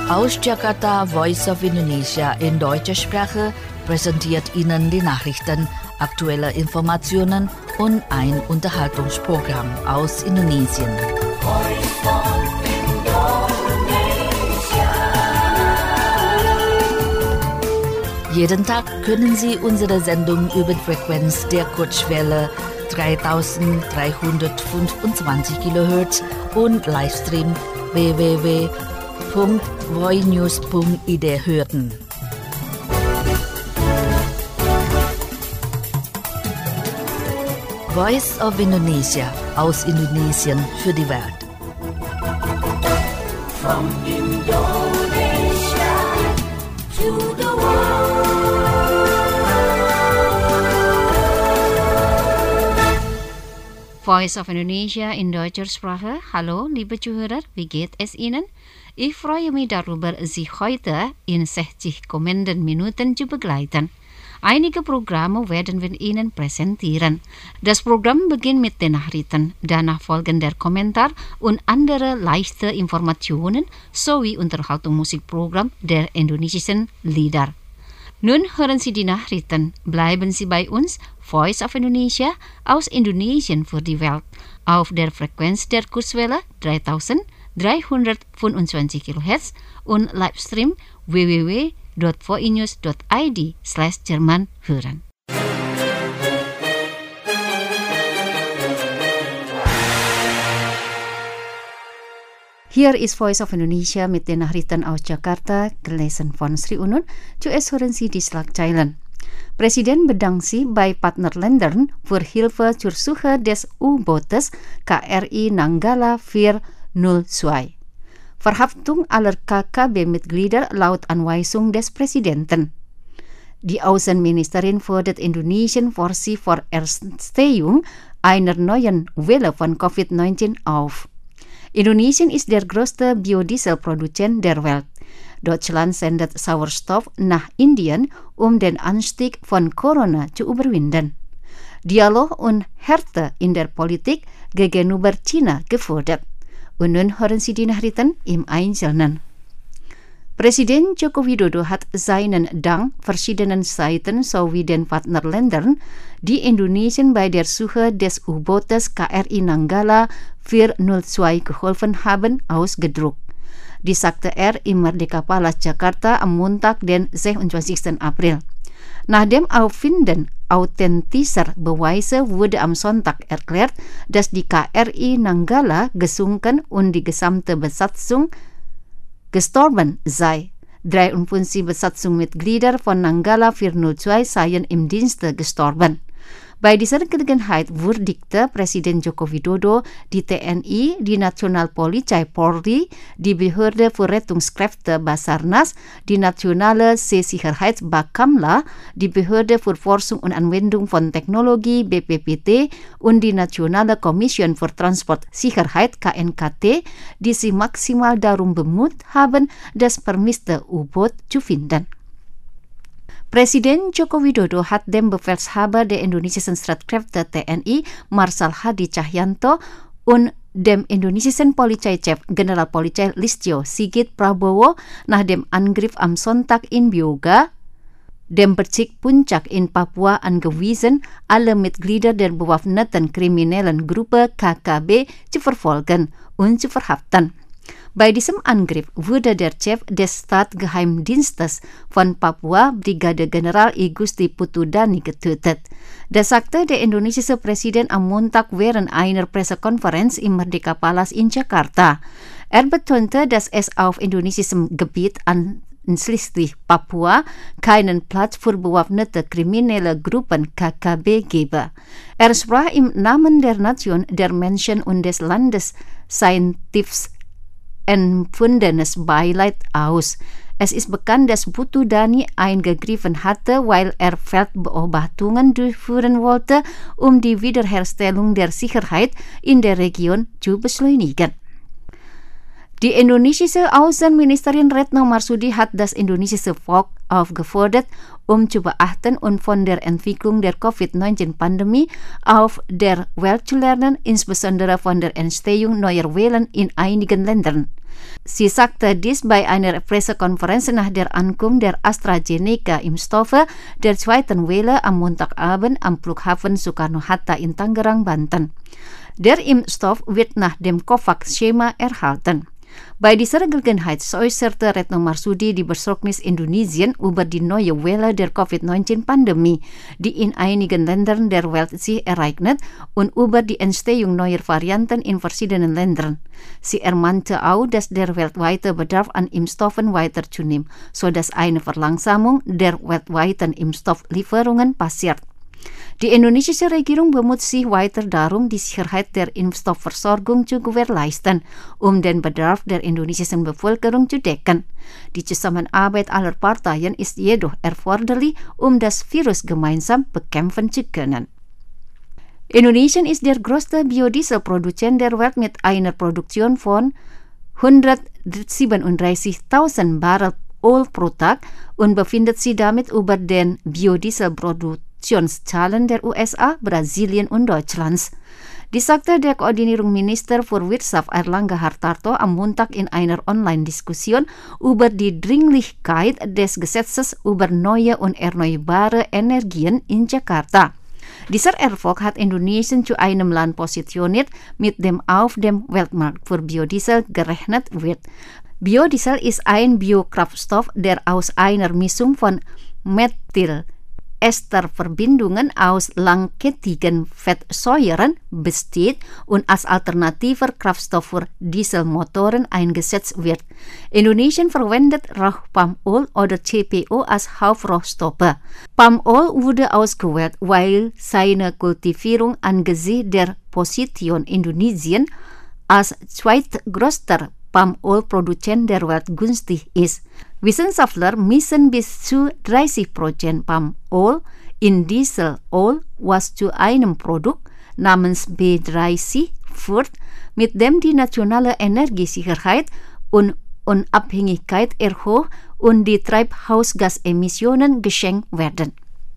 Aus Jakarta, Voice of Indonesia in deutscher Sprache präsentiert Ihnen die Nachrichten, aktuelle Informationen und ein Unterhaltungsprogramm aus Indonesien. Jeden Tag können Sie unsere Sendung über die Frequenz der Kurzwelle 3325 kHz und Livestream www.voinews.id hören. Voice of Indonesia aus Indonesien für die Welt. From Indonesia to the Voice of Indonesia in deutscher Sprache. Hallo, liebe Zuhörer, wie geht es Ihnen? Ich freue mich darüber, Sie heute in 60 kommenden Minuten zu begleiten. Einige Programme werden wir Ihnen präsentieren. Das Programm beginnt mit den Nachrichten, danach folgen der Kommentar und andere leichte Informationen sowie Unterhaltungsmusikprogramm der indonesischen Lieder. Nun hören Sie die Nachrichten. Bleiben Sie bei uns, Voice of Indonesia aus Indonesien für die Welt, auf der Frequenz der Kurzwelle 3325 kHz und Livestream www.voinews.id/Jerman hören. Hier ist Voice of Indonesia mit den Nachrichten aus Jakarta, gelesen von Sri Unun. Zuerst hören Sie die Schlagzeilen. Presiden bedankt sich bei Partnerländern für Hilfe zur Suche des U-Bootes KRI Nanggala 402. Verhaftung aller KKB-Mitglieder laut Anweisung des Präsidenten. Die Außenministerin fordert Indonesien vor sie vor Erstehung einer neuen Welle von Covid-19 auf. Indonesien ist der größte Biodieselproduzent der Welt. Deutschland sendet Sauerstoff nach Indien, um den Anstieg von Corona zu überwinden. Dialog und Härte in der Politik gegenüber China gefordert. Und nun hören Sie die Nachrichten im Einzelnen. Präsident Joko Widodo hat seinen Dank verschiedenen Seiten sowie den Partnerländern, die Indonesien bei der Suche des U-Bootes KRI Nanggala 402 geholfen haben, ausgedruckt. Dies sagte er im Merdeka-Palast Jakarta am Montag, den 26. April. Nach dem Auffinden authentischer Beweise wurde am Sonntag erklärt, dass die KRI Nanggala gesunken und die gesamte Besatzung gestorben sei. 53 Besatzungsmitglieder von Nanggala 402 seien im Dienste gestorben. Bei dieser Gelegenheit würdigte Presiden Joko Widodo die TNI, die Nationalpolizei Polri, die Behörde für Rettungskräfte Basarnas, die Nationale Seesicherheitsbakamla, die Behörde für Forschung und Anwendung von Technologie BPPT und die Nationale Kommission für Transportsicherheit KNKT, die sich maximal darum bemüht haben, das vermisste U-Boot zu finden. Presiden Joko Widodo hat dem Befehlshaber der indonesischen Streitkräfte TNI, Marshal Hadi Cahyanto, und dem indonesischen Polizeichef Generalpolizei Listio Sigit Prabowo nach dem Angriff am Sonntag in Bioga, dem Bezirk Puncak in Papua, angewiesen, alle Mitglieder der bewaffneten kriminellen Gruppe KKB zu verfolgen und zu verhaften. Bei diesem Angriff wurde der Chef des Staatsgeheimdienstes von Papua, Brigadegeneral I Gusti Putudani, getötet. Das sagte der indonesische Präsident am Montag während einer Pressekonferenz im Merdeka-Palast in Jakarta. Er betonte, dass es auf indonesischem Gebiet einschließlich Papua keinen Platz für bewaffnete kriminelle Gruppen KKB gebe. Er sprach im Namen der Nation, der Menschen und des Landes sein tiefstes empfundenes Beileid aus. Es ist bekannt, dass Putudani eingegriffen hatte, weil er Feldbeobachtungen durchführen wollte, um die Wiederherstellung der Sicherheit in der Region zu beschleunigen. Die indonesische Außenministerin Retno Marsudi hat das indonesische Volk aufgefordert, zu beachten und von der Entwicklung der Covid-19-Pandemie auf der Welt zu lernen, insbesondere von der Entstehung neuer Wellen in einigen Ländern. Sie sagte dies bei einer Pressekonferenz nach der Ankunft der AstraZeneca-Impfstoffe der zweiten Welle am Montagabend am Flughafen Soekarno-Hatta in Tangerang, Banten. Der Impfstoff wird nach dem COVAX-Schema erhalten. Bei dieser Gelegenheit äußerte Retno Marsudi die Besorgnis Indonesien über die neue Welle der Covid-19-Pandemie, die in einigen Ländern der Welt sich ereignet, und über die Entstehung neuer Varianten in verschiedenen Ländern. Sie ermahnte auch, dass der weltweite Bedarf an Impfstoffen weiter zunimmt, sodass eine Verlangsamung der weltweiten Impfstofflieferungen passiert. Die indonesische Regierung bemüht sich weiter darum, die Sicherheit der Impfstoffversorgung zu gewährleisten, um den Bedarf der indonesischen Bevölkerung zu decken. Die Zusammenarbeit aller Parteien ist jedoch erforderlich, um das Virus gemeinsam bekämpfen zu können. Indonesien ist der größte Biodieselproduzent der Welt mit einer Produktion von 137.000 Barrel Öl pro Tag und befindet sich damit über den Biodieselproduktionszahlen der USA, Brasilien und Deutschlands. Dies sagte der Koordinierungsminister für Wirtschaft Airlangga Hartarto am Montag in einer Online-Diskussion über die Dringlichkeit des Gesetzes über neue und erneuerbare Energien in Jakarta. Dieser Erfolg hat Indonesien zu einem Land positioniert, mit dem auf dem Weltmarkt für Biodiesel gerechnet wird. Biodiesel ist ein Biokraftstoff, der aus einer Mischung von Methylesterverbindungen aus langkettigen Fettsäuren besteht und als alternativer Kraftstoff für Dieselmotoren eingesetzt wird. Indonesien verwendet Rauchpalmöl oder CPO als Hauptrohstoffe. Palmöl wurde ausgewählt, weil seine Kultivierung angesichts der Position Indonesien als zweitgrößter Palmölproduzent der Welt günstig ist. Wissenschaftler mischen bis zu 30% Palmöl in Dieselöl, was zu einem Produkt namens B30 führt, mit dem die nationale Energiesicherheit und Unabhängigkeit erhöht und die Treibhausgasemissionen gesenkt werden.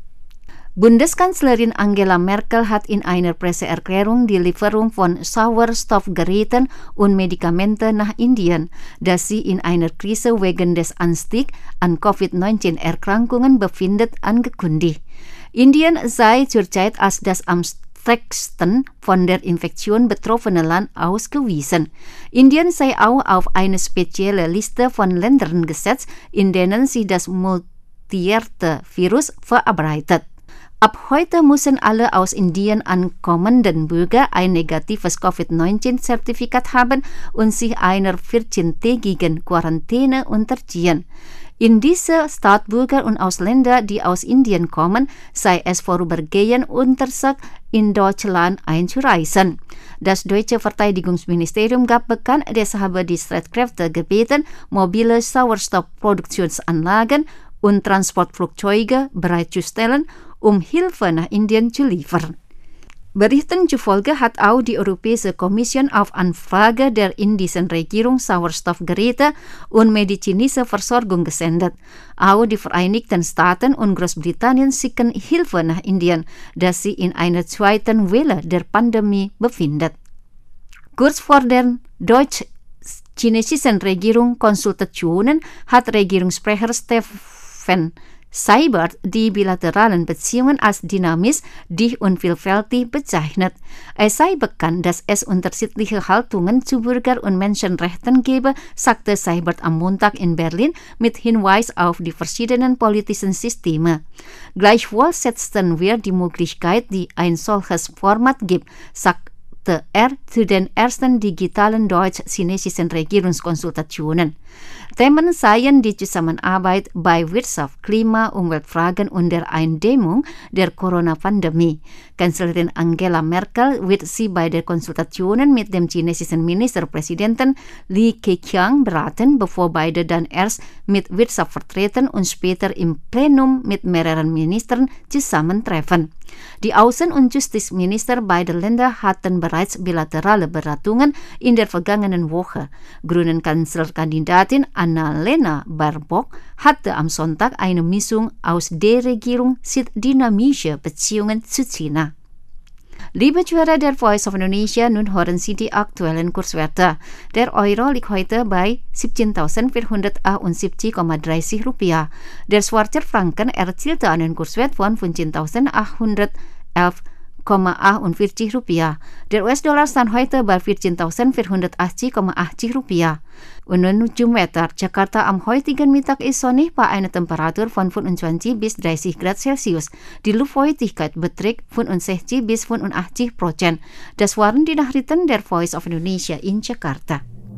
Bundeskanzlerin Angela Merkel hat in einer Presseerklärung die Lieferung von Sauerstoffgeräten und Medikamenten nach Indien, das sich in einer Krise wegen des Anstiegs an Covid-19-Erkrankungen befindet, angekündigt. Indien sei zurzeit als das am stärksten von der Infektion betroffene Land ausgewiesen. Indien sei auch auf eine spezielle Liste von Ländern gesetzt, in denen sich das mutierte Virus verbreitet. Ab heute müssen alle aus Indien ankommenden Bürger ein negatives Covid-19-Zertifikat haben und sich einer 14-tägigen Quarantäne unterziehen. In diese Staatsbürger und Ausländer, die aus Indien kommen, sei es vorübergehend untersagt, in Deutschland einzureisen. Das deutsche Verteidigungsministerium gab bekannt, es habe die Streitkräfte gebeten, mobile Sauerstoffproduktionsanlagen und Transportflugzeuge bereitzustellen, um Hilfe nach Indien zu liefern. Berichten zufolge hat auch die Europäische Kommission auf Anfrage der indischen Regierung Sauerstoffgeräte und medizinische Versorgung gesendet. Auch die Vereinigten Staaten und Großbritannien schicken Hilfe nach Indien, das sich in einer zweiten Welle der Pandemie befindet. Kurz vor der deutsch-chinesischen Regierung Konsultationen hat Regierungssprecher Steffen Seibert die bilateralen Beziehungen als dynamisch, dicht und vielfältig bezeichnet. Es sei bekannt, dass es unterschiedliche Haltungen zu Bürger- und Menschenrechten gebe, sagte Seibert am Montag in Berlin mit Hinweis auf die verschiedenen politischen Systeme. Gleichwohl setzten wir die Möglichkeit, die ein solches Format gibt, sagte er zu den ersten digitalen deutsch-chinesischen Regierungskonsultationen. Themen seien die Zusammenarbeit bei Wirtschaft, Klima, Umweltfragen und der Eindämmung der Corona-Pandemie. Kanzlerin Angela Merkel wird sie bei den Konsultationen mit dem chinesischen Ministerpräsidenten Li Keqiang beraten, bevor beide dann erst mit Wirtschaftsvertretern und später im Plenum mit mehreren Ministern zusammentreffen. Die Außen- und Justizminister beider Länder hatten bereits bilaterale Beratungen in der vergangenen Woche. Grünen-Kanzlerkandidatin Annalena Baerbock hatte am Sonntag eine Mischung aus der Regierung sieht dynamische Beziehungen zu China. Liebe Zuhörer der Voice of Indonesia, nun hören Sie die aktuellen Kurswerte. Der Euro liegt heute bei 17.478,30 Rupiah. Der Schweizer Franken erzielte einen Kurswert von 15.811,48 Rupiah. Der US-Dollar stand heute bei 14.480,80 Rupiah. Und nun Wetter. Jakarta am heutigen Mittag ist sonnig bei einer Temperatur von 25 bis 30 Grad Celsius. Die Luftfeuchtigkeit beträgt 65 bis 85%. Das waren die Nachrichten der Voice of Indonesia in Jakarta.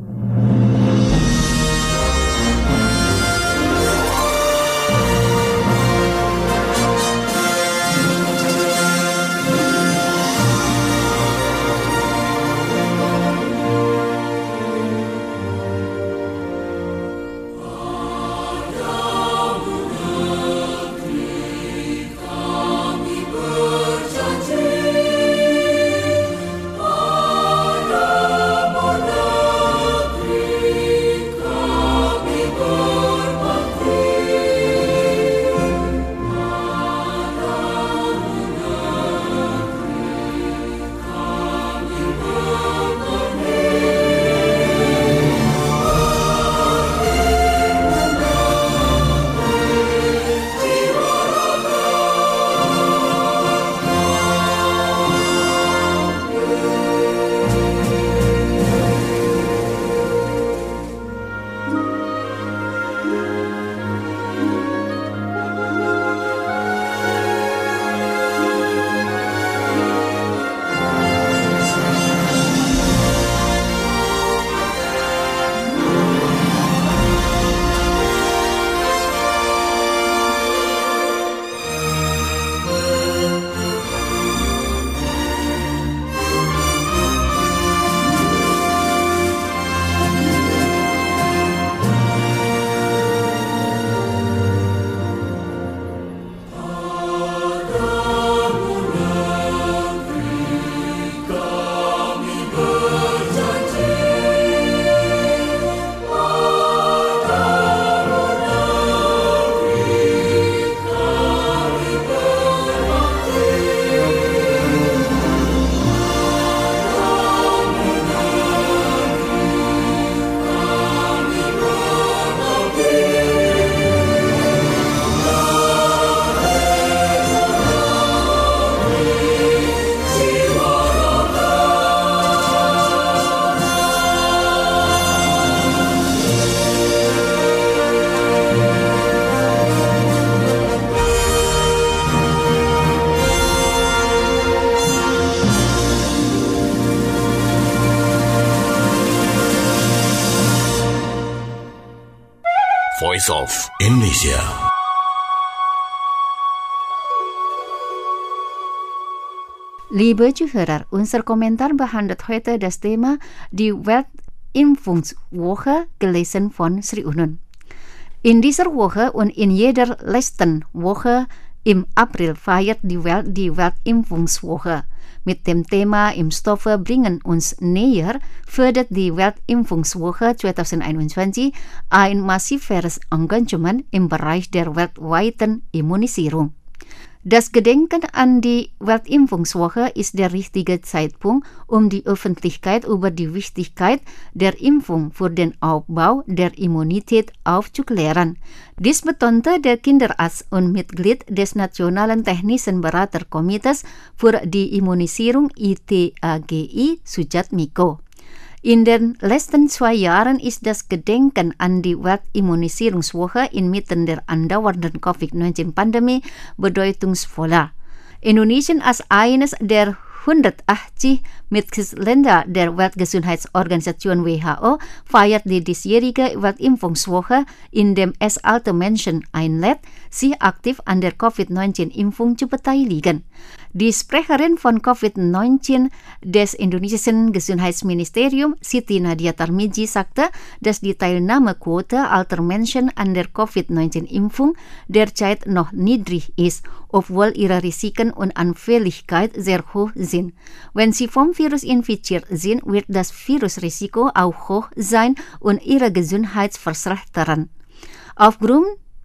Voice of Indonesia. Liebe Zuhörer, unser Kommentar behandelt heute das Thema die Weltimpfungswoche, gelesen von Sri Unun. In dieser Woche und in jeder letzten Woche im April feiert die Welt die Weltimpfungswoche. Mit dem Thema Impfstoffe bringen uns näher, fördert die Weltimpfungswoche 2021 ein massiveres Engagement im Bereich der weltweiten Immunisierung. Das Gedenken an die Weltimpfungswoche ist der richtige Zeitpunkt, um die Öffentlichkeit über die Wichtigkeit der Impfung für den Aufbau der Immunität aufzuklären. Dies betonte der Kinderarzt und Mitglied des Nationalen Technischen Beraterkomitees für die Immunisierung ITAGI, Sujat Miko. In den letzten 2 Jahren ist das Gedenken an die Weltimmunisierungswoche inmitten der andauernden Covid-19-Pandemie bedeutungsvoller. Indonesien als eines der 180 Mitgliedsländer der Weltgesundheitsorganisation WHO feiert die diesjährige Weltimpfungswoche, in dem es alte Menschen einlädt, sich aktiv an der Covid-19-Impfung zu beteiligen. Die Sprecherin von Covid-19 des indonesischen Gesundheitsministeriums, Siti Nadia Tarmizi, sagte, dass die Teilnahmequote alter Menschen an der Covid-19-Impfung derzeit noch niedrig ist, obwohl ihre Risiken und Anfälligkeit sehr hoch sind. Wenn sie vom Virus infiziert sind, wird das Virusrisiko auch hoch sein und ihre Gesundheit verschlechtern. Aufgrund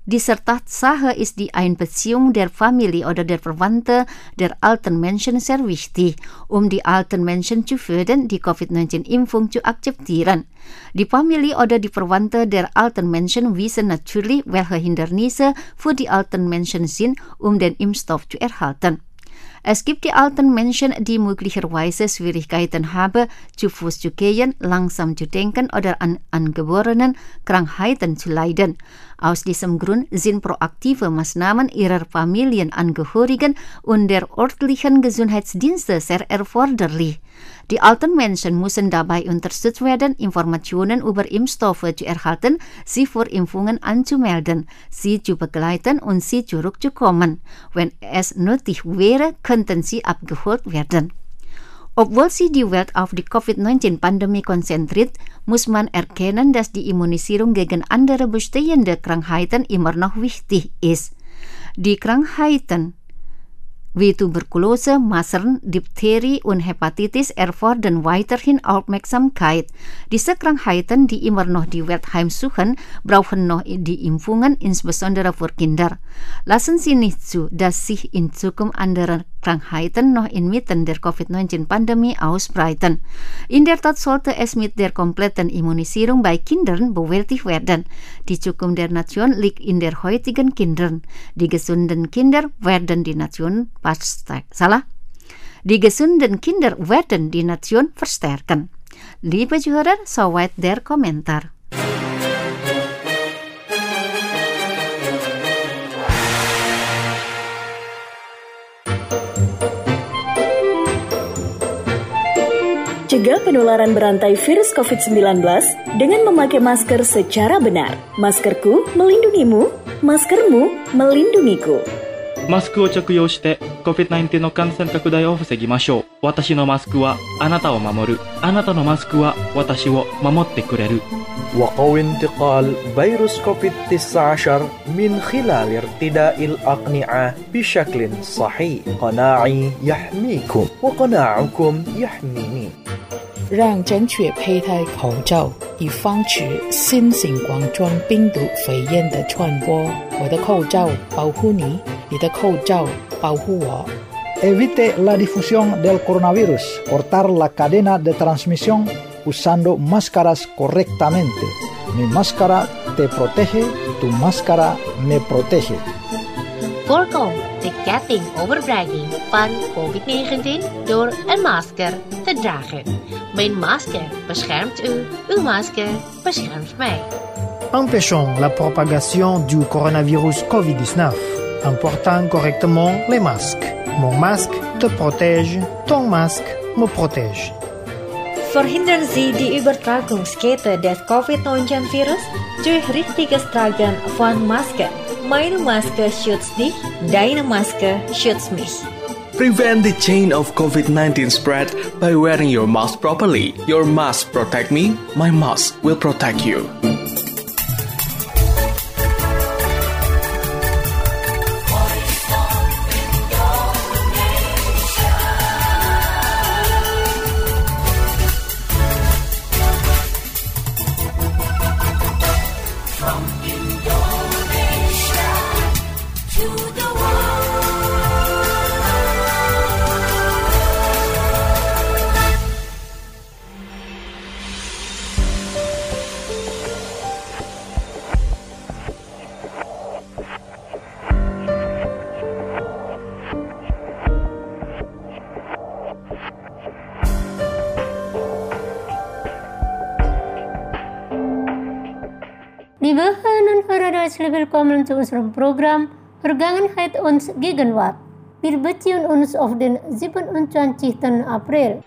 Die Sache ist die Einbeziehung der Familie oder der Verwandte der alten Menschen sehr wichtig, die alten Menschen zu fördern, die Covid-19-Impfung zu akzeptieren. Die Familie oder die Verwandte der alten Menschen wissen natürlich, welche Hindernisse für die alten Menschen sind, den Impfstoff zu erhalten. Es gibt die alten Menschen, die möglicherweise Schwierigkeiten haben, zu Fuß zu gehen, langsam zu denken oder an angeborenen Krankheiten zu leiden. Aus diesem Grund sind proaktive Maßnahmen ihrer Familienangehörigen und der örtlichen Gesundheitsdienste sehr erforderlich. Die alten Menschen müssen dabei unterstützt werden, Informationen über Impfstoffe zu erhalten, sie vor Impfungen anzumelden, sie zu begleiten und sie zurückzukommen. Wenn es nötig wäre, könnten sie abgeholt werden. Obwohl sich die Welt auf die Covid-19-Pandemie konzentriert, muss man erkennen, dass die Immunisierung gegen andere bestehende Krankheiten immer noch wichtig ist. Die Krankheiten wie Tuberkulose, Masern, Diphtherie und Hepatitis erfordern weiterhin Aufmerksamkeit. Diese Krankheiten, die immer noch die Welt heimsuchen, brauchen noch die Impfungen, insbesondere für Kinder. Lassen Sie nicht zu, dass sich in Zukunft andere Krankheiten noch inmitten der Covid-19-Pandemie ausbreiten. In der Tat sollte es mit der kompletten Immunisierung bei Kindern bewältigt werden. Die Zukunft der Nation liegt in der heutigen Kindern. Die gesunden Kinder werden die Nation Die gesunden Kinder werden die Nation verstärken. Liebe Zuhörer, soweit der Kommentar. Cegah penularan berantai virus COVID-19 dengan memakai masker secara benar. Maskerku melindungimu, maskermu melindungiku. マスクを着用して COVID-19 の感染拡大を防ぎましょう。私のマスクはあなたを守る。あなたのマスクは私を守ってくれる。 وقوي انتقال فيروس كوفيد-19 من خلال ارتداء الأقنعة بشكل صحيح. قناعي يحميكم وقناعكم يحميني. 让正确佩戴口罩，以防止新型冠状病毒肺炎的传播。我的口罩保护你，你的口罩保护我。 Evite la difusión del coronavirus. Cortar la cadena de transmisión usando máscaras correctamente. Mi máscara te protege, tu máscara me protege. Voorkom de getting overbragging van COVID-19 door een masker te dragen. Mijn masker beschermt u, uw masker beschermt mij. Empêchons la propagation du coronavirus COVID-19 en portant correctement les masques. Mon masque te protège, ton masque me protège. Verhindern Sie die Übertragungskette des Covid-19-Virus durch richtiges Tragen von Masken. Meine Maske schützt dich, deine Maske schützt mich. Prevent the chain of COVID-19 spread by wearing your mask properly. Your mask protect me, my mask will protect you. Liebe Hörerinnen und Hörer, herzlich willkommen zu unserem Programm Vergangenheit und Gegenwart. Wir beziehen uns auf den 27. April.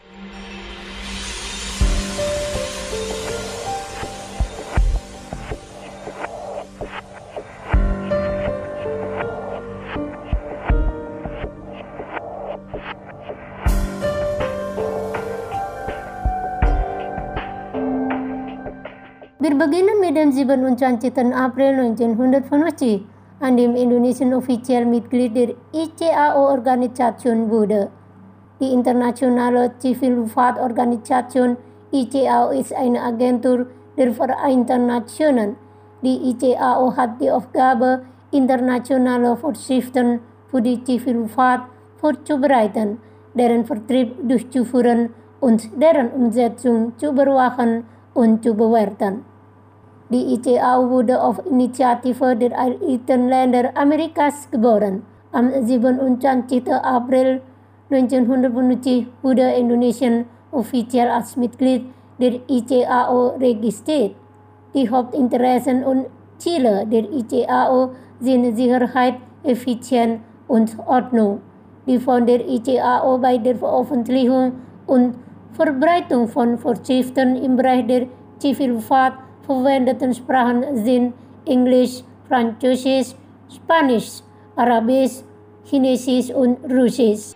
Wir beginnen mit dem 27. April 1950, an dem Indonesien offiziell Mitglied der ICAO-Organisation wurde. Die Internationale Zivilluftfahrtorganisation ICAO ist eine Agentur der Vereinten Nationen. Die ICAO hat die Aufgabe, internationale voorschriften voor de civilvaart vorzubereiten, deren Vertrieb durchzuführen und deren Umsetzung zu überwachen und zu bewerten. Die ICAO wurde auf Initiative der Vereinigten Länder Amerikas geboren. Am 27. April 1950 wurde Indonesien offiziell als Mitglied der ICAO registriert. Die Hauptinteressen und Ziele der ICAO sind Sicherheit, Effizienz und Ordnung, die von der ICAO bei der Veröffentlichung und Verbreitung von Vorschriften im Bereich der Zivilfahrt verwendeten Sprachen sind Englisch, Französisch, Spanisch, Arabisch, Chinesisch und Russisch.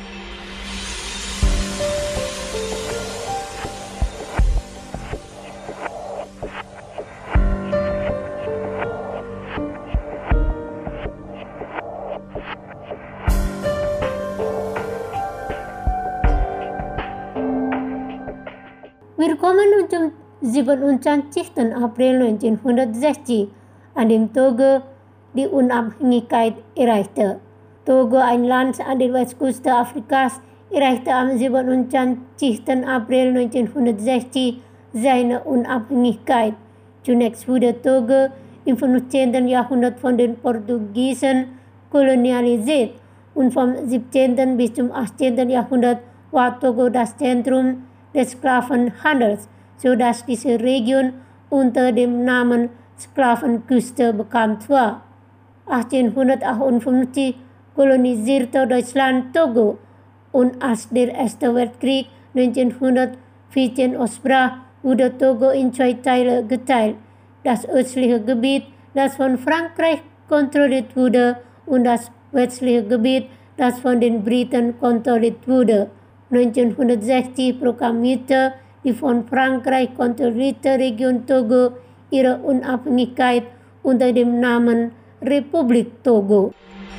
Willkommen zum 27. April 1960, an dem Togo die Unabhängigkeit erreichte. Togo, ein Land an der Westküste Afrikas, erreichte am 27. April 1960 seine Unabhängigkeit. Zunächst wurde Togo im 15. Jahrhundert von den Portugiesen kolonialisiert und vom 17. bis zum 18. Jahrhundert war Togo das Zentrum des Sklavenhandels, sodass diese Region unter dem Namen Sklavenküste bekannt war. 1858 kolonisierte Deutschland Togo und als der Erste Weltkrieg 1914 ausbrach, wurde Togo in zwei Teile geteilt. Das östliche Gebiet, das von Frankreich kontrolliert wurde, und das westliche Gebiet, das von den Briten kontrolliert wurde. 1960 proklamierte die von Frankreich kontrollierte Region Togo ihre Unabhängigkeit unter dem Namen Republik Togo.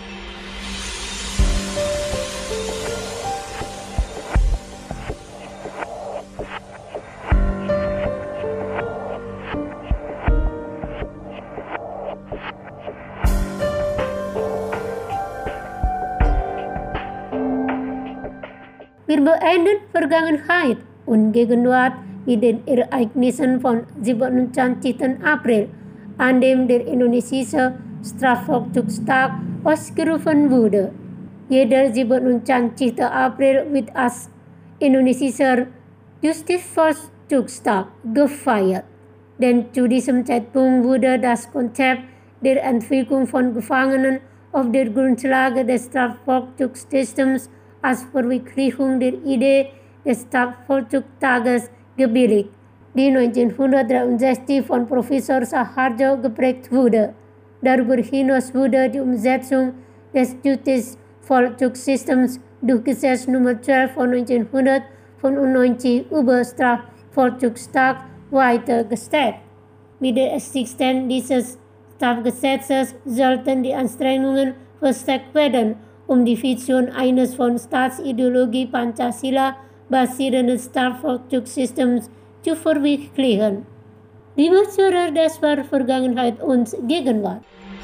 Wir beenden Vergangenheit und Gegenwart mit den Ereignissen vom 27. April, an dem der indonesische Strafvollzugstag ausgerufen wurde. Jeder 27. April wird als indonesischer Justizvollzugstag gefeiert, denn zu diesem Zeitpunkt wurde das Konzept der Entwicklung von Gefangenen auf der Grundlage des Strafvollzugssystems als Verwirklichung der Idee des Strafvollzugstages gebilligt, die 1963 von Professor Saharjo geprägt wurde. Darüber hinaus wurde die Umsetzung des Justizvollzugssystems durch Gesetz Nummer 12 von 1995 über Strafvollzugstag weitergestellt. Mit der Existenz dieses Strafgesetzes sollten die Anstrengungen verstärkt werden, um die Vision eines von Staatsideologie Pancasila basierenden Strafvollzugssystems zu verwirklichen. Liebe Zuhörer, das war Vergangenheit und Gegenwart.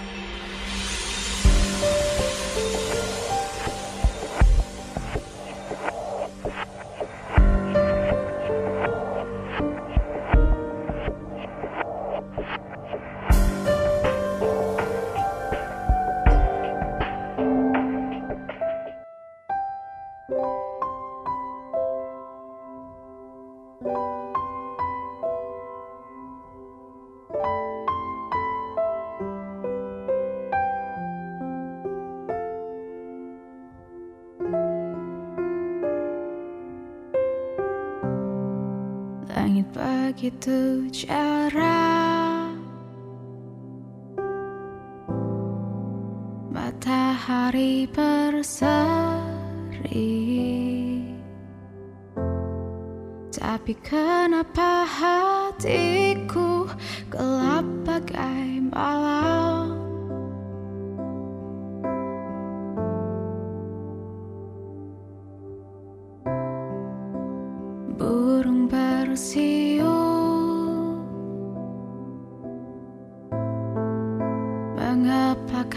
Langit begitu cerah, matahari berseri, tapi kenapa hatiku gelap bagai malam? Burung bersiul, mengapa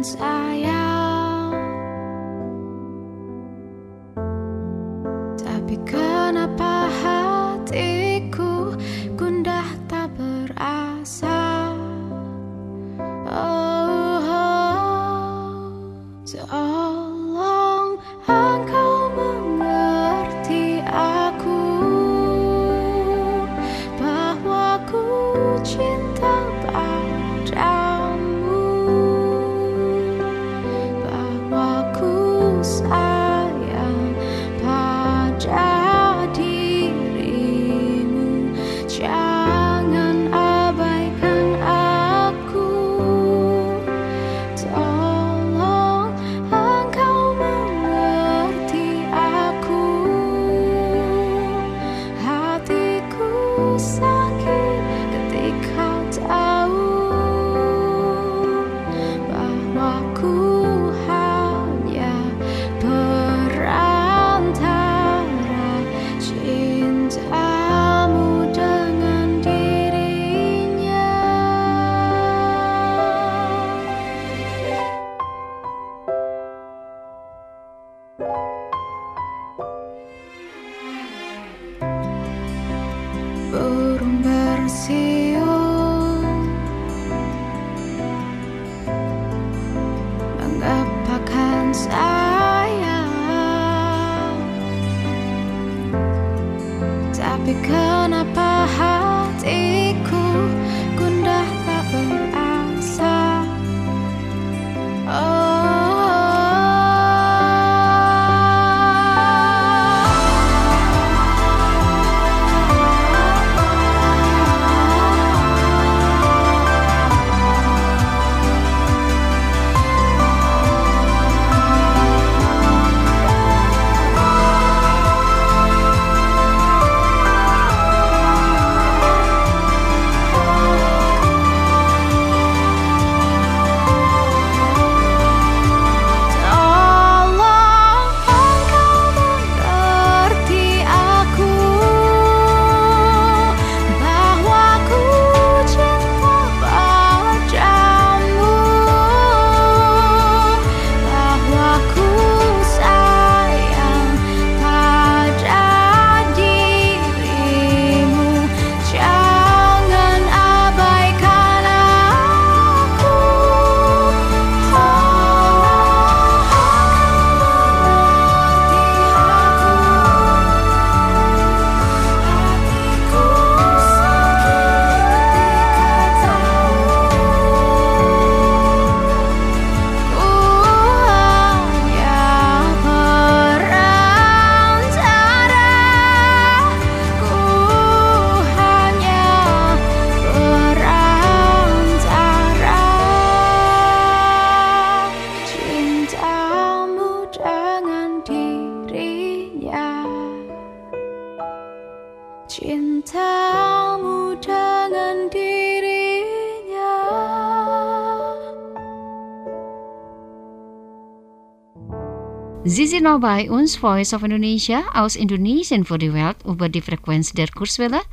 sayang. Tapi kenapa hatiku gundah tak berasa? Tolong engkau mengerti aku, bahwa ku cinta padamu, bahwa ku sayang pada dirimu. Jangan abaikan aku. Tolong engkau mengerti aku. Hatiku sakit ketika tahu bahwa ku hanya perantara cintamu dengan dirinya. Burung bersiul mengepakkan sayang, tapi kenapa hatiku gundah tak berasa? Cintamu dengan dirinya. Sie sind noch bei uns, Voice of Indonesia, aus Indonesien für die Welt über die Frequenz der Kurzwelle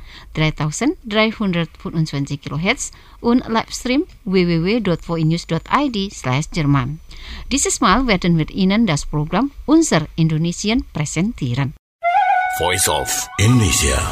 3325 kHz und Livestream www.voinews.id/Jerman. Dieses Mal werden wir Ihnen das Programm Unser Indonesien präsentieren. Voice of Indonesia.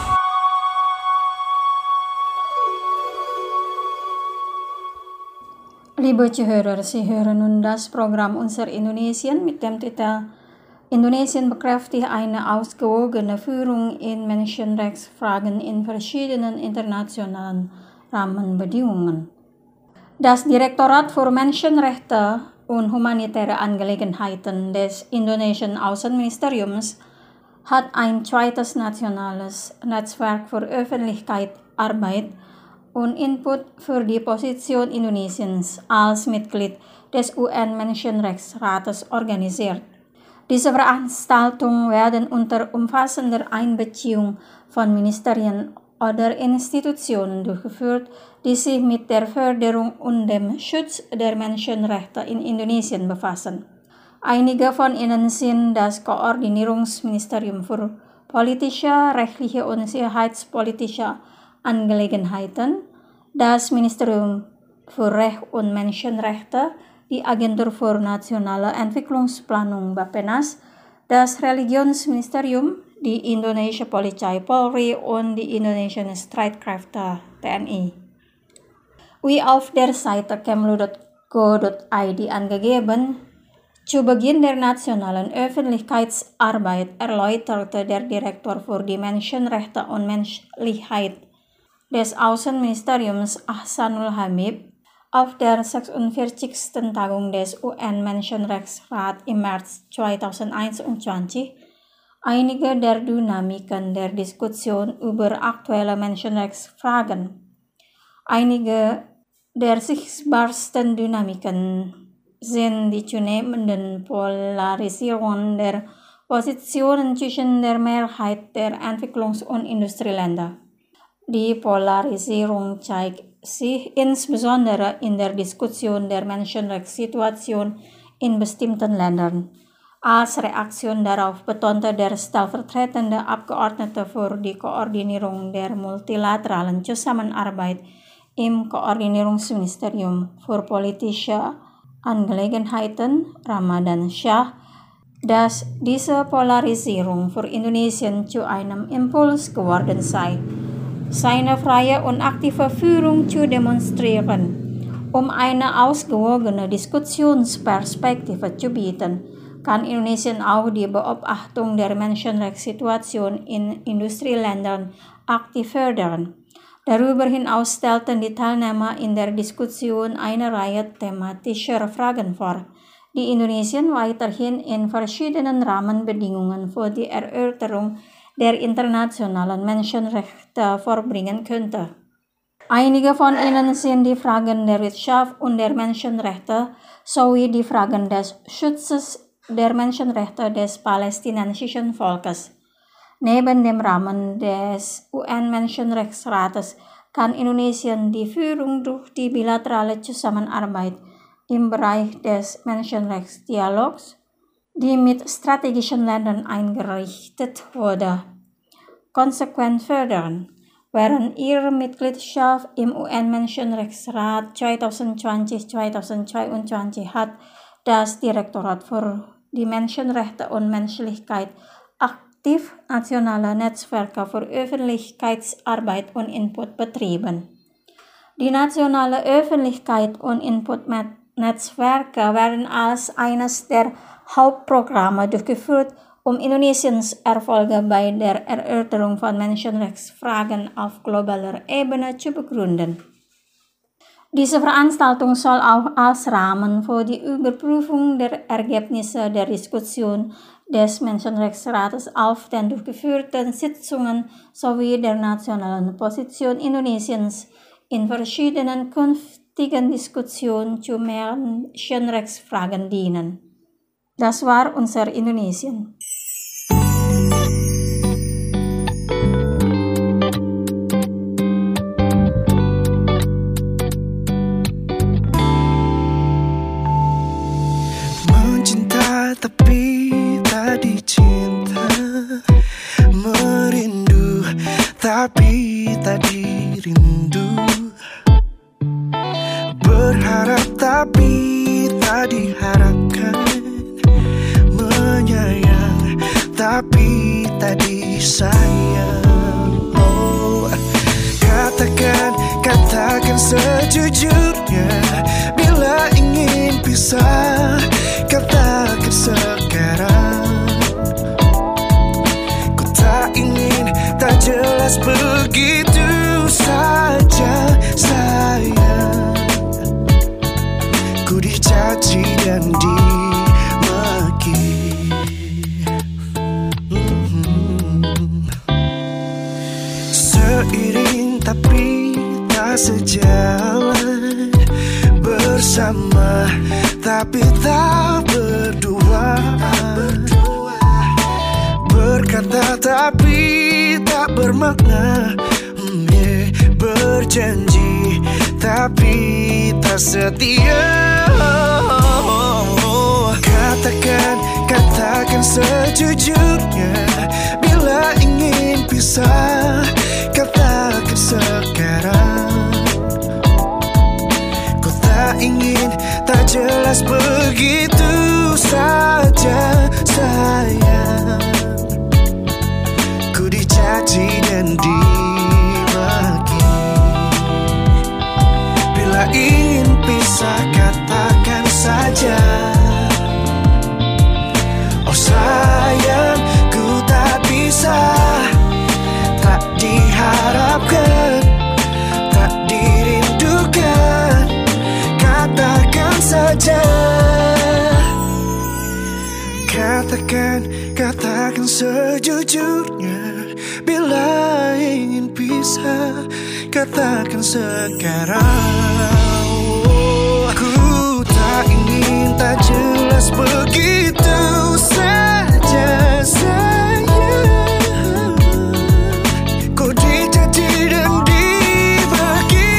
Liebe Zuhörer, Sie hören nun das Programm Unser Indonesien mit dem Titel Indonesien bekräftigt eine ausgewogene Führung in Menschenrechtsfragen in verschiedenen internationalen Rahmenbedingungen. Das Direktorat für Menschenrechte und humanitäre Angelegenheiten des indonesischen Außenministeriums hat ein zweites nationales Netzwerk für Öffentlichkeitsarbeit und Input für die Position Indonesiens als Mitglied des UN-Menschenrechtsrates organisiert. Diese Veranstaltungen werden unter umfassender Einbeziehung von Ministerien oder Institutionen durchgeführt, die sich mit der Förderung und dem Schutz der Menschenrechte in Indonesien befassen. Einige von ihnen sind das Koordinierungsministerium für politische, rechtliche und sicherheitspolitische Angelegenheiten, das Ministerium für Recht und Menschenrechte, die Agentur für Nationale Entwicklungsplanung Bappenas, das Religionsministerium, die Indonesische Polizei Polri und die Indonesischen Streitkräfte TNI. Wie auf der Seite kemlu.go.id angegeben, zu Beginn der nationalen Öffentlichkeitsarbeit erläuterte der Direktor für die Menschenrechte und Menschlichkeit des Außenministeriums Ahsanul Habib auf der 46. Tagung des UN-Menschenrechtsrats im März 2021 einige der Dynamiken der Diskussion über aktuelle Menschenrechtsfragen. Einige der sichtbarsten Dynamiken sind die zunehmenden Polarisierungen der Positionen zwischen der Mehrheit der Entwicklungs- und Industrieländer. Die Polarisierung zeigt sich insbesondere in der Diskussion der Menschenrechtssituation in bestimmten Ländern. Als Reaktion darauf betonte der stellvertretende Abgeordnete für die Koordinierung der multilateralen Zusammenarbeit im Koordinierungsministerium für politische Angelegenheiten, Ramadan Shah, dass diese Polarisierung für Indonesien zu einem Impuls geworden sei, seine freie und aktive Führung zu demonstrieren. Um eine ausgewogene Diskussionsperspektive zu bieten, kann Indonesien auch die Beobachtung der Menschenrechtssituation in Industrieländern aktiv fördern. Darüber hinaus stellten die Teilnehmer in der Diskussion eine Reihe thematischer Fragen vor, die Indonesien weiterhin in verschiedenen Rahmenbedingungen für die Erörterung der internationalen Menschenrechte vorbringen könnte. Einige von ihnen sind die Fragen der Wirtschaft und der Menschenrechte sowie die Fragen des Schutzes der Menschenrechte des palästinensischen Volkes. Neben dem Rahmen des UN-Menschenrechtsrates kann Indonesien die Führung durch die bilaterale Zusammenarbeit im Bereich des Menschenrechtsdialogs, die mit strategischen Ländern eingerichtet wurde, konsequent fördern. Während ihrer Mitgliedschaft im UN-Menschenrechtsrat 2020-2022 hat das Direktorat für die Menschenrechte und Menschlichkeit aktiv nationale Netzwerke für Öffentlichkeitsarbeit und Input betrieben. Die nationale Öffentlichkeit und Input-Netzwerke werden als eines der Hauptprogramme durchgeführt, um Indonesiens Erfolge bei der Erörterung von Menschenrechtsfragen auf globaler Ebene zu begründen. Diese Veranstaltung soll auch als Rahmen für die Überprüfung der Ergebnisse der Diskussion des Menschenrechtsrates auf den durchgeführten Sitzungen sowie der nationalen Position Indonesiens in verschiedenen künftigen Diskussionen zu Menschenrechtsfragen dienen. Das war unser Indonesien. Tapi tak dicinta, merindu tapi tak dirindu, berharap tapi tak diharapkan, menyayang tapi tak disayang. Oh, katakan sejujurnya, bila ingin pisah, katakan sekarang. Ku tak ingin tak jelas begitu saja sayang. Ku dicaci dan dimaki. Seiring tapi tak sejalan, bersama tapi tak berdua, berkata tapi tak bermakna, berjanji tapi tak setia. Katakan sejujurnya, bila ingin pisah, katakan sekarang. Ku tak ingin tak jelas sejujurnya, bila ingin pisah, katakan sekarang. Ku tak ingin tak jelas begitu saja sayang. Kau dicaci dan dibagi.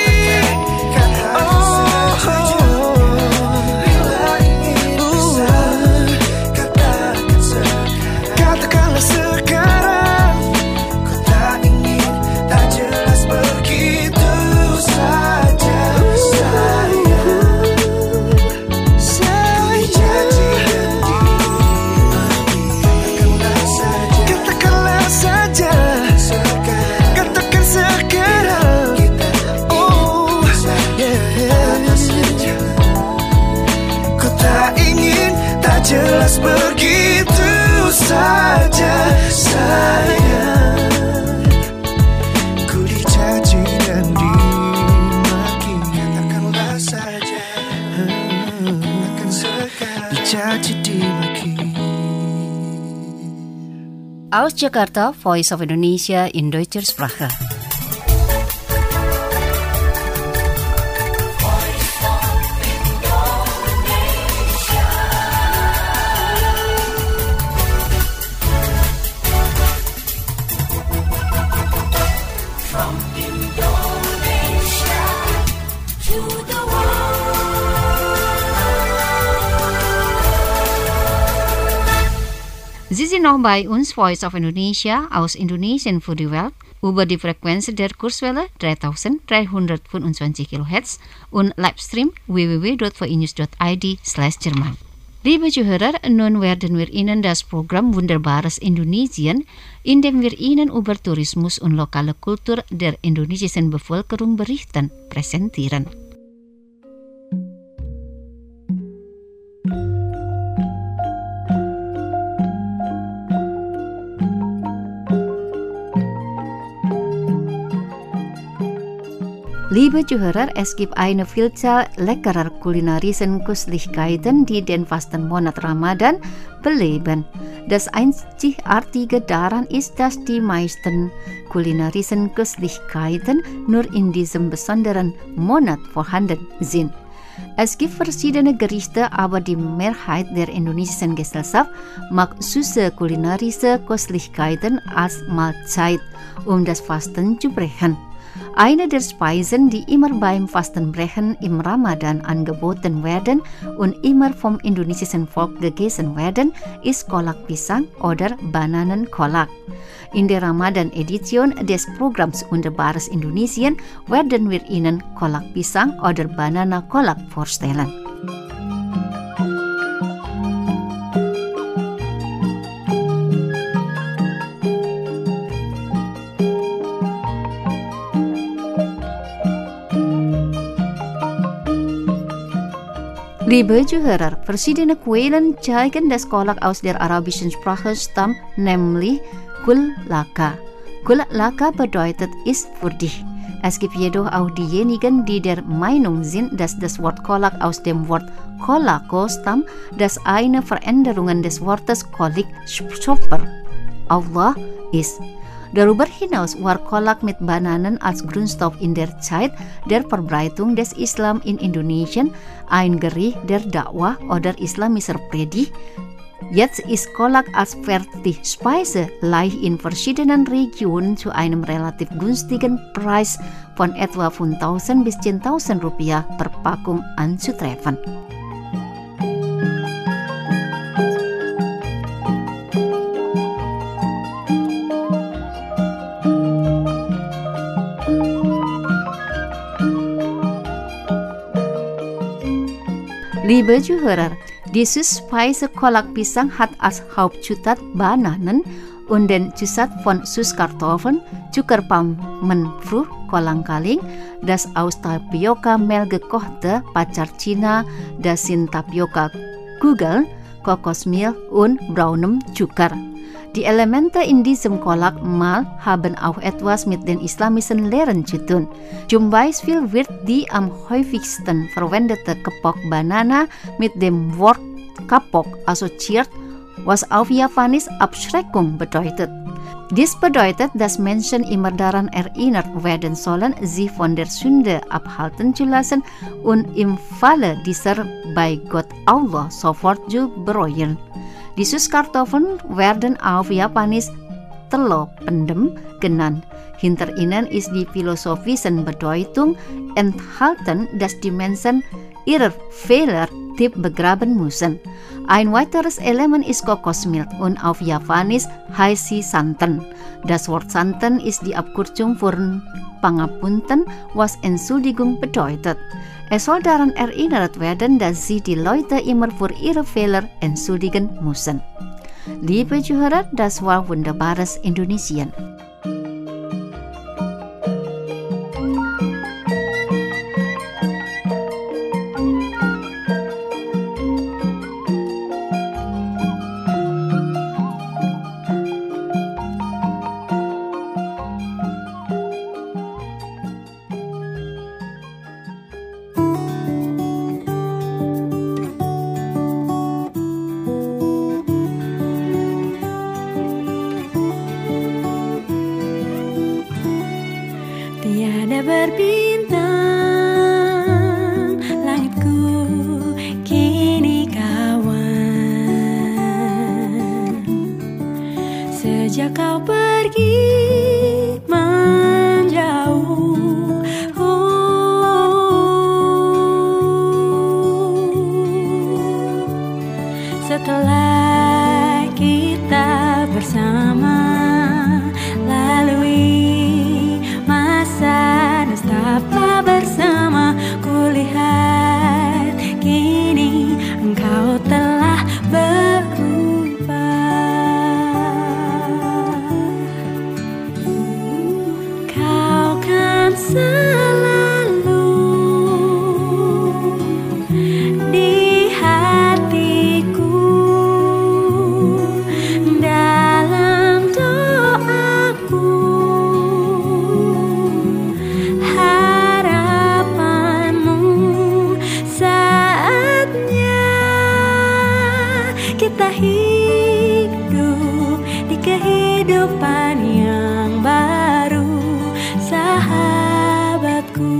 Bila ingin pisah, katakan sekarang. Katakanlah sekarang. Ku tak ingin tak jelas begitu saja sayang. Jelas begitu saja sayang. Ku dicaci dan dimaki. Katakanlah saja. Katakan sekarang. Dicaci dimaki. Aus Jakarta, Voice of Indonesia in Deutscher Sprache. Sie sind noch bei uns, Voice of Indonesia, aus Indonesien für die Welt, über die Frequenz der Kurzwelle 3325 kHz und Livestream www.voinews.id/Jerman. Liebe Zuhörer, nun werden wir Ihnen das Programm Wunderbares Indonesien, in dem wir Ihnen über Tourismus und lokale Kultur der indonesischen Bevölkerung berichten, präsentieren. Liebe Zuhörer, es gibt eine Vielzahl leckerer kulinarischen Köstlichkeiten, die den Fastenmonat Ramadan beleben. Das Einzigartige daran ist, dass die meisten kulinarischen Köstlichkeiten nur in diesem besonderen Monat vorhanden sind. Es gibt verschiedene Gerichte, aber die Mehrheit der indonesischen Gesellschaft mag süße kulinarische Köstlichkeiten als Mahlzeit, um das Fasten zu brechen. Eine der Speisen, die immer beim Fastenbrechen im Ramadan angeboten werden und immer vom indonesischen Volk gegessen werden, ist Kolak Pisang oder Bananenkolak. In der Ramadan-Edition des Programms Wunderbares Indonesien werden wir Ihnen Kolak Pisang oder Bananenkolak vorstellen. Liebe Zuhörer, verschiedene Quellen zeigen, dass Kolak aus der arabischen Sprache stammt, nämlich Kul Laka. Kul Laka bedeutet ist für dich. Es gibt jedoch auch diejenigen, die der Meinung sind, dass das Wort Kolak aus dem Wort Kolako stammt, das eine Veränderung des Wortes Kolik Schöpfer Allah ist. Darüber hinaus war Kolak mit Bananen als Grundstoff in der Zeit der Verbreitung des Islam in Indonesien ein Gericht der Dakwah oder islamischer Predigt. Jetzt ist Kolak als Fertigspeise leicht in verschiedenen Regionen zu einem relativ günstigen Preis von etwa 5.000 bis 10.000 Rupiah per Packung anzutreffen. Liebe Zuhörer, die Süßspeise Kolak Pisang hat als Hauptzutat Bananen und den Zusatz von Süßkartoffeln, Zuckerpalmenfrucht, Kolang-kaling, das aus Tapioca-Mehl gekochte Pacar Cina, das sind Tapioca-Kugeln, Kokosmehl und braunem Zucker. Die Elemente in diesem Kolak-Mahl haben auch etwas mit den islamischen Lehren zu tun. Zum Beispiel wird die am häufigsten verwendete Kepok Banana mit dem Wort Kapok assoziiert was auf Japanisch Abschreckung bedeutet. Dies bedeutet, dass Menschen immer daran erinnert werden sollen, sich von der Sünde abhalten zu lassen und im Falle dieser bei Gott Allah sofort zu bereuen. Die Süßkartoffeln werden auf Japanisch Telo Pendem genannt. Hinter ihnen ist die philosophische Bedeutung enthalten, dass die Menschen ihre Fehler tief begraben müssen. Ein weiteres Element ist Kokosmilch und auf Japanisch heißt sie Santen. Das Wort Santen ist die Abkürzung von Pangapunten, was Entschuldigung bedeutet. Es soll daran erinnert werden, dass sie die Leute immer für ihre Fehler entschuldigen müssen. Liebe Zuhörer, das war wunderbares Indonesien. Berbintang, langitku kini kawan. Sejak kau pergi menjauh, setelah kita bersama lalui masa nestapa bersama, kulihat kini engkau telah berubah. Kau kan selalu di hatiku, dalam doaku. Kita hidup di kehidupan yang baru, sahabatku.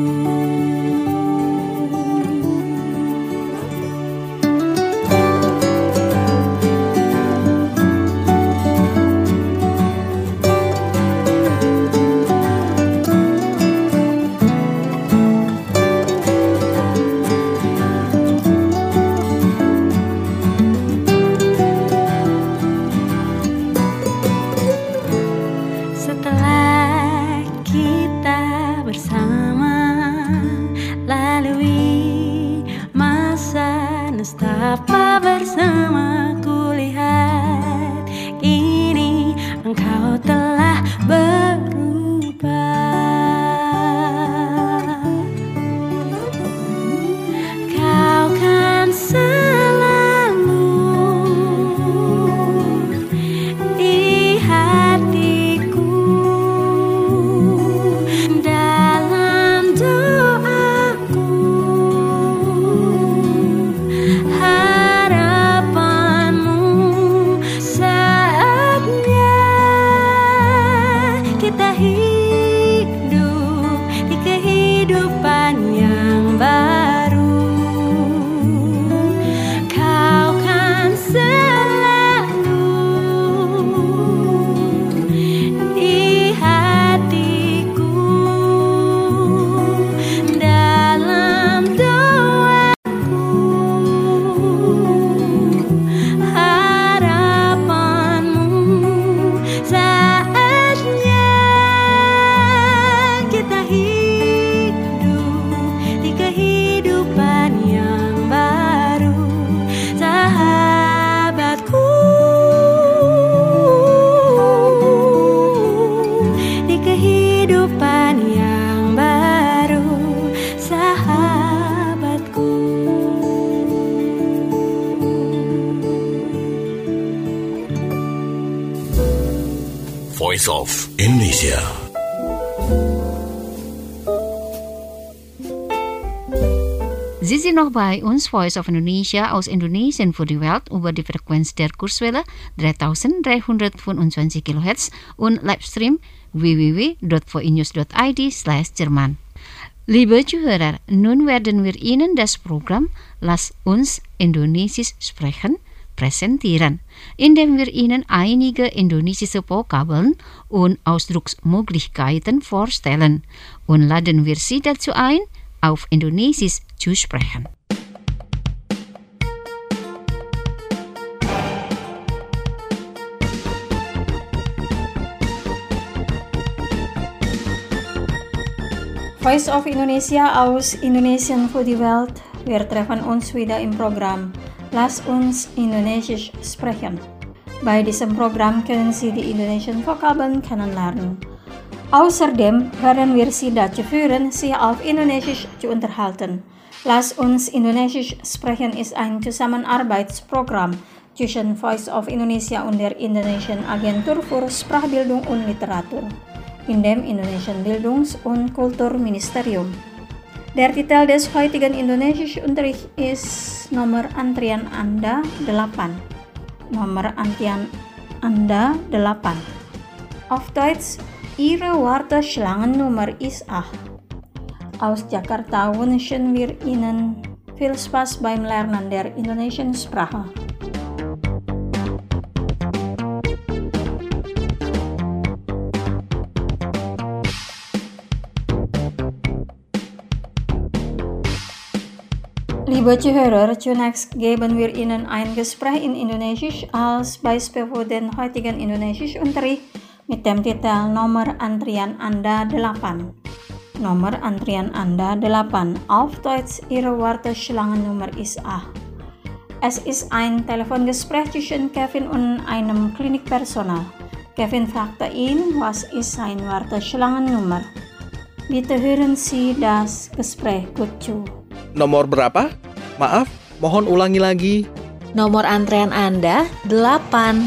Nestapa bersama, kulihat kini engkau telah berubah. Kau kan selalu di hatiku, dalam doaku. Kita hidup di kehidupan yang baru. Kau kan selalu di hatiku, dalam doaku. Harapanmu saatnya kita hidup di kehidupan yang baru, sahabatku. Di kehidupan yang baru, sahabatku. Voice of Indonesia. Sie sind noch bei uns, Voice of Indonesia aus Indonesien für die Welt über die Frequenz der Kurzwelle 3325 kHz und Livestream www.voinews.id/Jerman. Liebe Zuhörer, nun werden wir Ihnen das Programm Lass uns Indonesisch sprechen präsentieren, indem wir Ihnen einige indonesische Vokabeln und Ausdrucksmöglichkeiten vorstellen und laden wir Sie dazu ein, auf Indonesisch zu sprechen. Voice of Indonesia aus Indonesien für die Welt. Wir treffen uns wieder im Programm Lass uns Indonesisch sprechen. Bei diesem Programm können Sie die indonesischen Vokabeln kennenlernen. Außerdem werden wir Sie dazu führen, sich auf Indonesisch zu unterhalten. Lass uns Indonesisch sprechen ist ein Zusammenarbeitsprogramm zwischen Voice of Indonesia und der Indonesischen Agentur für Sprachbildung und Literatur in dem Indonesischen Bildungs- und Kulturministerium. Der Titel des heutigen Indonesischunterrichts ist Nomor Antrian Anda 8. Nomor Antrian Anda 8. Auf Deutsch, Ihre Warteschlangennummer ist 8. Aus Jakarta wünschen wir Ihnen viel Spaß beim Lernen der indonesischen Sprache. Liebe Zuhörer, zunächst geben wir Ihnen ein Gespräch in Indonesisch als Beispiel für den heutigen Indonesischunterricht mit dem Titel Nomor Antrian Anda 8. Nomor Antrian Anda 8. Auf Deutsch, Ihre Warteschlangennummer ist 8. Es ist ein Telefongespräch zwischen Kevin und einem Klinikpersonal. Kevin fragte ihn, was ist seine Warteschlangennummer? Bitte hören Sie das Gespräch gut zu. Nomor berapa? Maaf, mohon ulangi lagi. Nomor antrean Anda 8.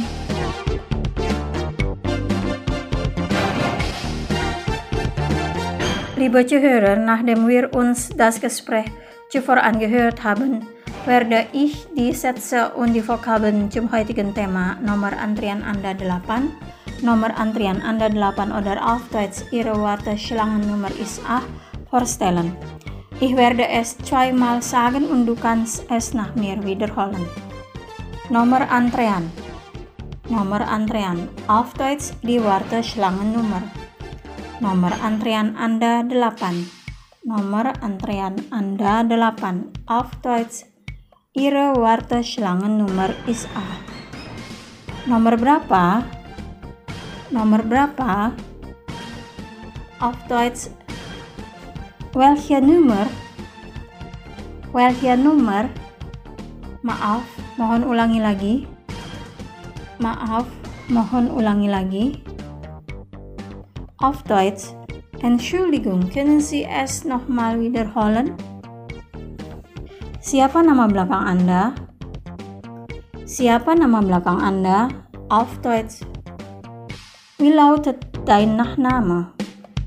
Liebe Zuhörer, nachdem wir uns das Gespräch zuvor angehört haben, werde ich die Sätze und die Vokabeln zum heutigen Thema Nomor Antrian Anda 8, Nomor Antrian Anda 8 oder auf Deutsch Ihre Warteschlangennummer ist 8 vorstellen. Ich werde es zweimal sagen und du kannst es nach mir wiederholen. Nomor Antrean. Nomor Antrean. Auf Deutsch die Warteschlangennummer. Nomor Antrean Anda 8. Nomor Antrean Anda 8. Auf Deutsch Ihre Warteschlangennummer ist 8. Nomor berapa? Nomor berapa? Auf Deutsch Welche Nummer? Welche Nummer? Maaf, mohon ulangi lagi. Maaf, mohon ulangi lagi. Auf Deutsch, Entschuldigung, können Sie es nochmal wiederholen? Siapa nama belakang Anda? Siapa nama belakang Anda? Auf Deutsch, wie lautet dein Nachname?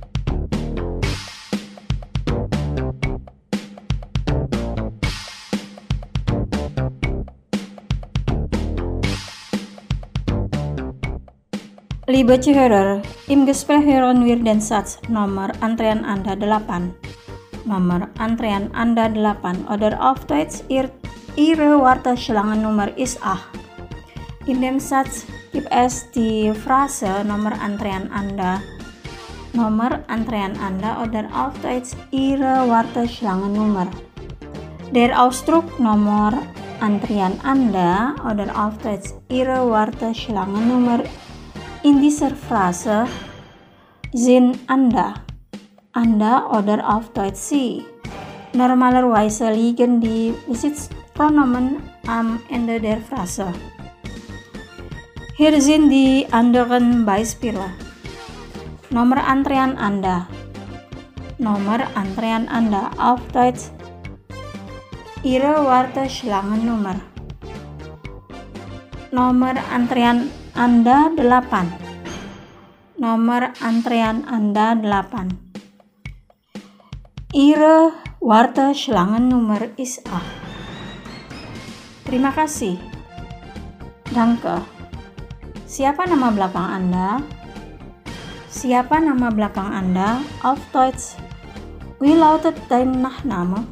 Liebe Zuhörer, im Gespräch hören wir den Satz Nomor Antrean Anda 8. Nomor Antrean Anda 8 oder auf Deutsch Ihre Warteschlangennummer ist 8. In dem Satz gibt es die Phrase Nomor Antrean Anda. Nomor Antrean Anda oder auf Deutsch Ihre Warteschlangennummer. Der Ausdruck Nomor Antrian Anda oder auf Deutsch Ihre Warteschlangennummer in dieser Phrase sind Anda oder auf Deutsch Sie. Normalerweise liegen die Besitzpronomen am Ende der Phrase. Hier sind die anderen Beispiele. Nomor Antrean Anda. Nomor Antrean Anda auf Deutsch Ihre Warteschlangennummer. Nomor Antrean Anda 8. Nomor antrean Anda 8. Ihre Warteschlangennummer ist 8. Terima kasih. Danke. Siapa nama belakang Anda? Siapa nama belakang Anda? Auf Deutsch, wie lautet dein Nachname?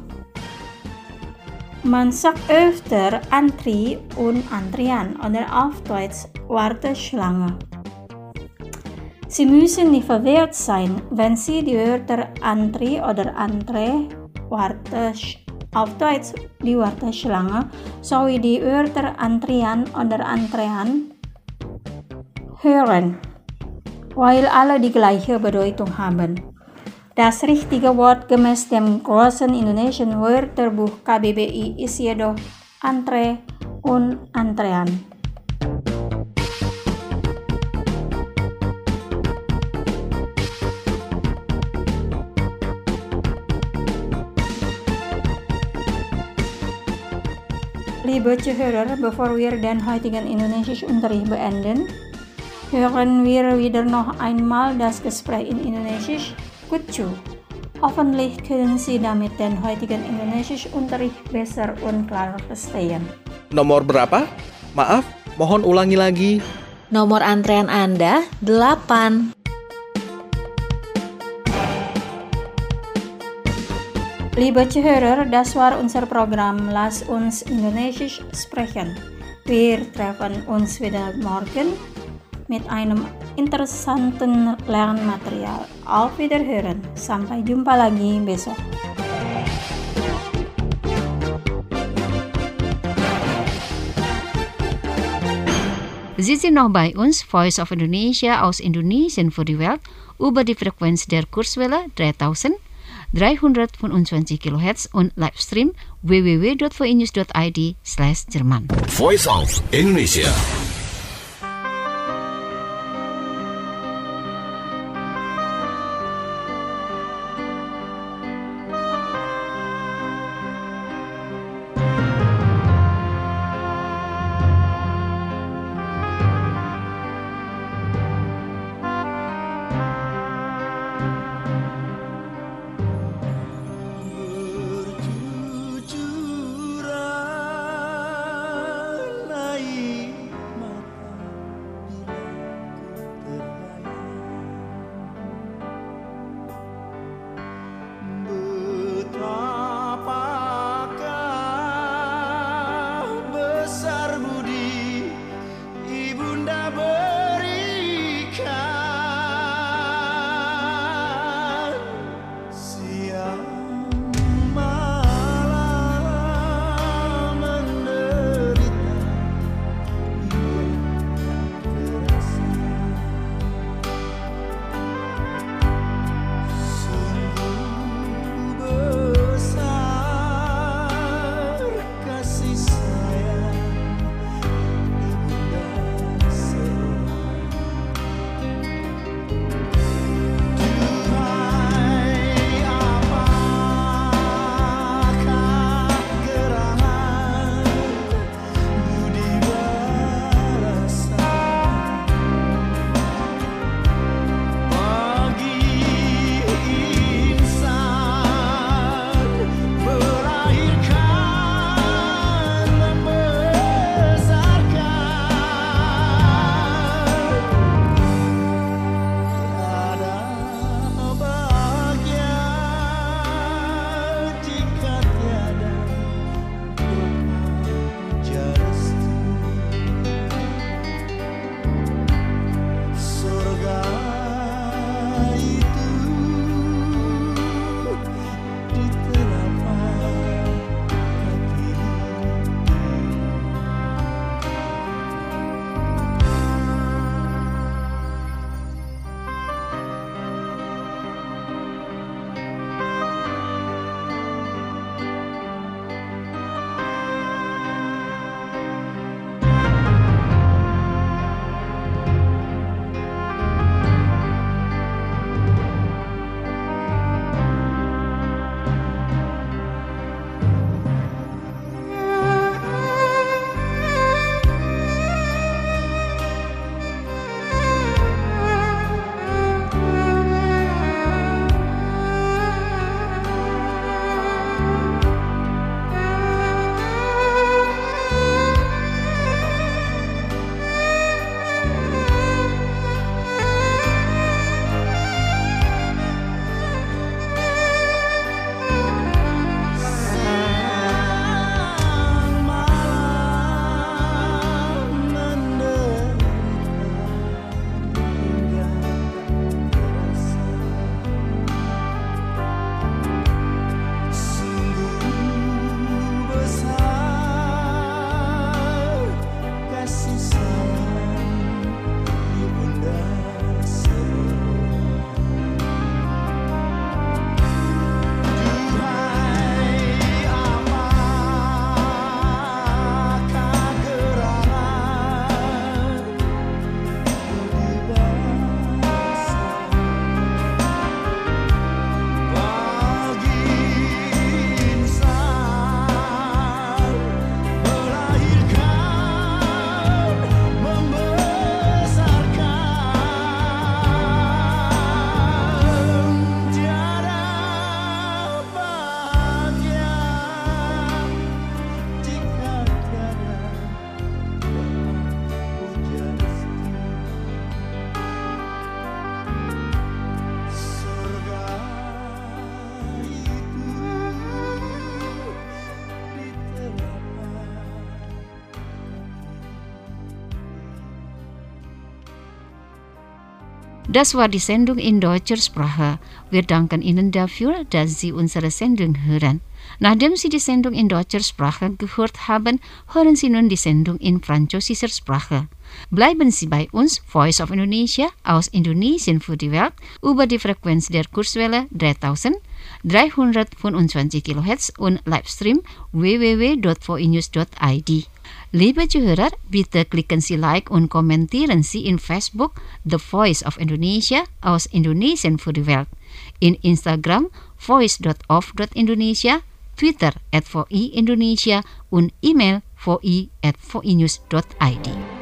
Man sagt öfter Antri und Antrian oder auf Deutsch Warteschlange. Sie müssen nicht verwirrt sein, wenn Sie die Wörter Antri oder Antre, auf Deutsch die Warteschlange, sowie die Wörter Antrian oder Antrean hören, weil alle die gleiche Bedeutung haben. Das richtige Wort gemäß dem großen indonesian Wörterbuch KBBI ist jedoch Antre und Antrean. Liebe Zuhörer, bevor wir den heutigen Indonesisch-Unterricht beenden, hören wir wieder noch einmal das Gespräch in Indonesisch. Gut zu. Hoffentlich können Sie damit den heutigen Indonesisch-Unterricht besser und klarer verstehen. Nomor berapa? Maaf, mohon ulangi lagi. Nomor antrean Anda 8. Liebe Zuhörer, das war unser Programm Lass uns Indonesisch sprechen. Wir treffen uns wieder morgen mit einem interessanten Lernmaterial. Auf Wiederhören. Sampai jumpa lagi besok. Sie sind noch bei uns, Voice of Indonesia aus Indonesien für die Welt, über die Frequenz der Kurzwelle 3325 kHz und Livestream www.voinews.id/Jerman. Voice of Indonesia. Das war die Sendung in deutscher Sprache. Wir danken Ihnen dafür, dass Sie unsere Sendung hören. Nachdem Sie die Sendung in deutscher Sprache gehört haben, hören Sie nun die Sendung in französischer Sprache. Bleiben Sie bei uns, Voice of Indonesia, aus Indonesien für die Welt, über die Frequenz der Kurzwelle 3325 kHz und Livestream www.voinews.id. Liebe Zuhörer, bitte klicken Sie Like und kommentieren Sie in Facebook The Voice of Indonesia aus Indonesien für die Welt, in Instagram voice.of.indonesia, Twitter @VOI Indonesia und E-Mail voi@voinews.id.